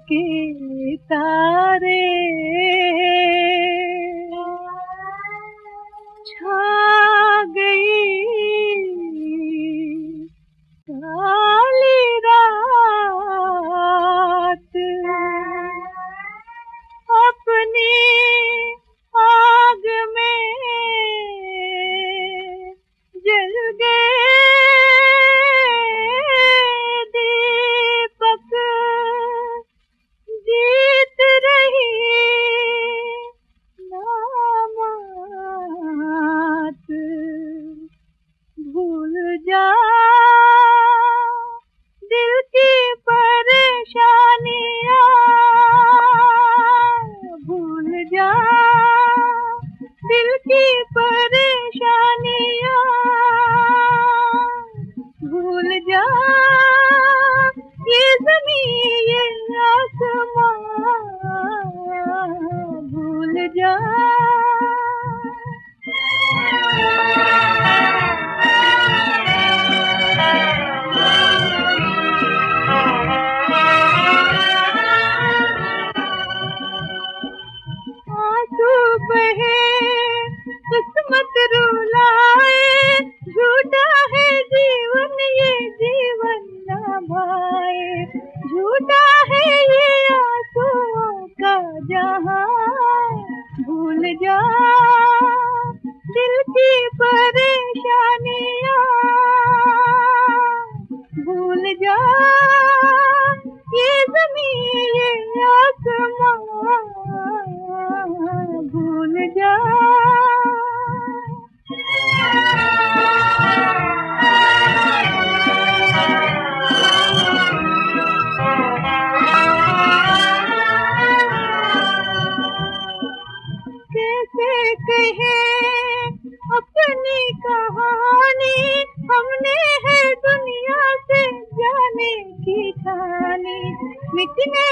के तारे छा गई काली रात अपनी आग में जल गए दीपक जीत रही नामात भूल जा दिल की परेशानियाँ भूल जा दिल की परेशानियाँ भूल जा ये ज़मीन ये आसमां भूल जा आंसू बहे किस्मत रुलाए झूठा है जीवन ये जीवन ना भाए झूठा है ये आंसुओं का जहां भूल जा दिल की परेशानियां भूल जा ये ज़मीन ये आसमां भूल जा कैसे कहे अपनी कहानी हमने है दुनिया से जाने की ठानी मिटने